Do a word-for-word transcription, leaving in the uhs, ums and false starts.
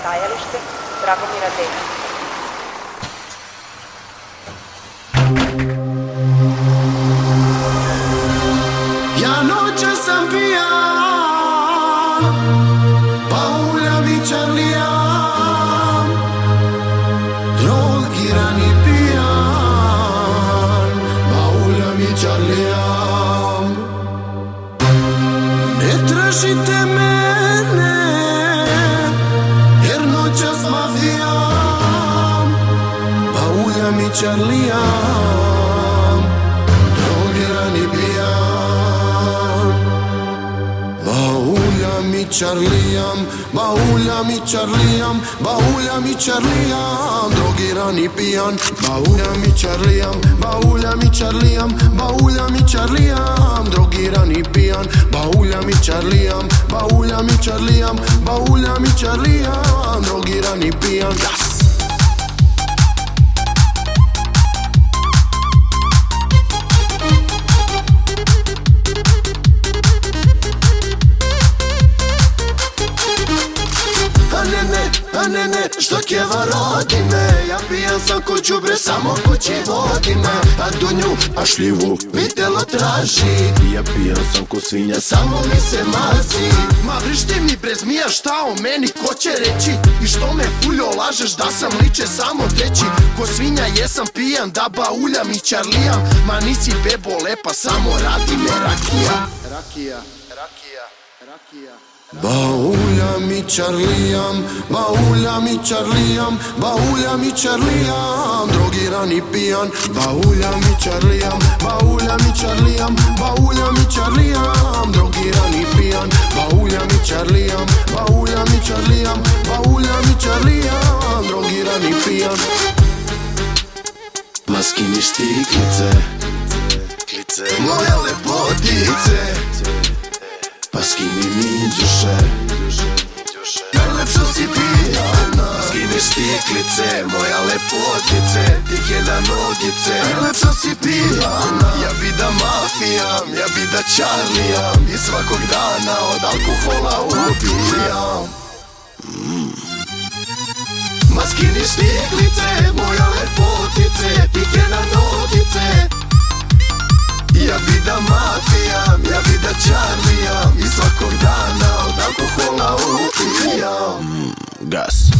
stajalište Dragomira Dečića. Ja noćas sam pijan, pauljam i čarlijam, drogiran i pijan, pauljam i čarlijam. Ne tražite mene, jer noćas mafijam, pauljam i čarlijam, drogiran i pijan. Bauljam i čarlijam, bauljam i čarlijam, bauljam i čarlijam, drogiran i pijan. Bauljam i čarlijam, bauljam i čarlijam, bauljam i čarlijam, drogiran i pijan. Bauljam i čarlijam, bauljam i čarlijam, bauljam i čarlijam, drogiran i pijan. A ne, ne, što kjeva rodi me, ja pijan sam ko đubre, samo kući vodi me. A dunju, a šljivu, mi telo traži, ja pijan sam ko svinja, samo mi se mazi. Ma vrišti mi bre zmija, šta o meni ko će reći? I što me fuljo lažeš da sam liče samo treći? Ko svinja jesam pijan, da bauljam i čarlijam. Ma nisi bebo lepa, samo radi me rakija. Rakija, rakija, rakija. Bauljam i čarlijam, bauljam i čarlijam, bauljam i čarlijam, drogiran i pijan. Bauljam i čarlijam, bauljam i čarlijam, bauljam i čarlijam, drogiran i pijan. Bauljam i čarlijam, bauljam i čarlijam, bauljam i čarlijam, drogiran i pijan. Ma skini štiklice, moja lepotice, pa skini mi duše, najlepša si pijana. Skini štiklice, moja lepotice, tike na nogice, najlepša si pijana. Ja bi da mafijam, ja bi da čarlijam, i svakog dana od alkohola ubijam. mm. Ma skini štiklice, moja lepotice, tike na nogice, ja bi da mafijam, ja bi da čarlijam, i svakog dana od alkohola upijam. mm, Gas.